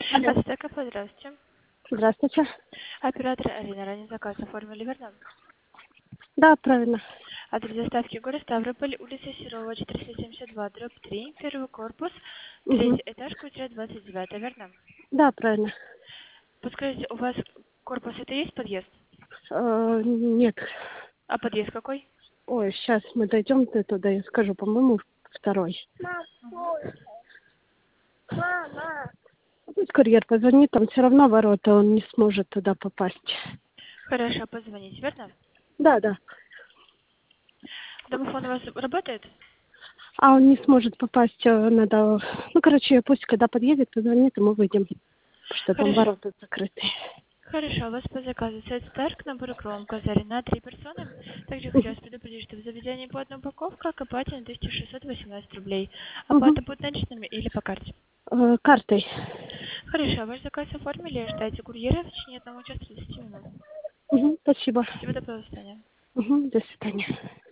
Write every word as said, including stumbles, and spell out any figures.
Алло. Астека, здравствуйте. Здравствуйте. Оператор Арина, ранее заказ оформили, верно? Да, правильно. Адрес доставки город Ставрополь, улица Серова, четыреста семьдесят два, дробь три, первый корпус, Угу. третий этаж, квартира двадцать девять, верно? Да, правильно. Подскажите, у вас корпус это есть подъезд? Э, нет. А подъезд какой? Ой, сейчас мы дойдем до туда, я скажу, по-моему, второй. Угу. Мама. Пусть курьер позвонит, там все равно ворота, он не сможет туда попасть. Хорошо, позвоните, верно? Да, да. Домофон у вас работает? А он не сможет попасть, э, надо... Ну, короче, пусть когда подъедет, позвонит, и мы выйдем. Потому что там Хорошо. ворота закрыты. Хорошо, у вас по заказу сет Старк, набор громко на три персоны. Также хочу Угу. вас предупредить, что в заведении по одной упаковке окупать на тысячу шестьсот восемнадцать рублей. Угу. Оплата будет наличными или по карте. Э, картой. Хорошо, ваш заказ оформили, ждайте курьера в течение одного часа тридцати минут. Угу. Спасибо. Всего доброго, до свидания. Угу. До свидания.